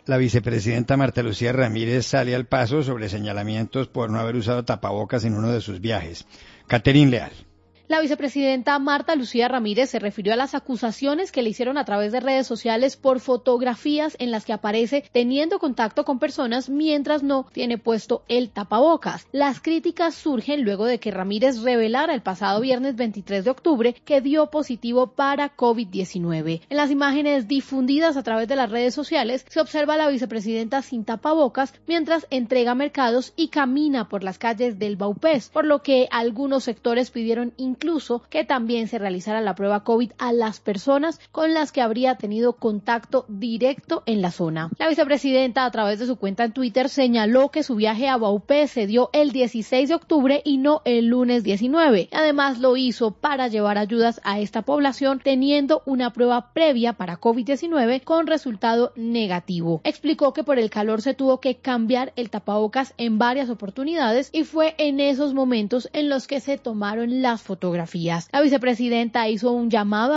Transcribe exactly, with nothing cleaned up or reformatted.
La vicepresidenta Marta Lucía Ramírez sale al paso sobre señalamientos por no haber usado tapabocas en uno de sus viajes. Catherine Leal. La vicepresidenta Marta Lucía Ramírez se refirió a las acusaciones que le hicieron a través de redes sociales por fotografías en las que aparece teniendo contacto con personas mientras no tiene puesto el tapabocas. Las críticas surgen luego de que Ramírez revelara el pasado viernes veintitrés de octubre que dio positivo para COVID diecinueve. En las imágenes difundidas a través de las redes sociales se observa a la vicepresidenta sin tapabocas mientras entrega mercados y camina por las calles del Vaupés, por lo que algunos sectores pidieron incluso que también se realizara la prueba COVID a las personas con las que habría tenido contacto directo en la zona. La vicepresidenta, a través de su cuenta en Twitter, señaló que su viaje a Vaupés se dio el dieciséis de octubre y no el lunes diecinueve. Además, lo hizo para llevar ayudas a esta población teniendo una prueba previa para COVID diecinueve con resultado negativo. Explicó que por el calor se tuvo que cambiar el tapabocas en varias oportunidades y fue en esos momentos en los que se tomaron las fotografías. La vicepresidenta hizo un llamado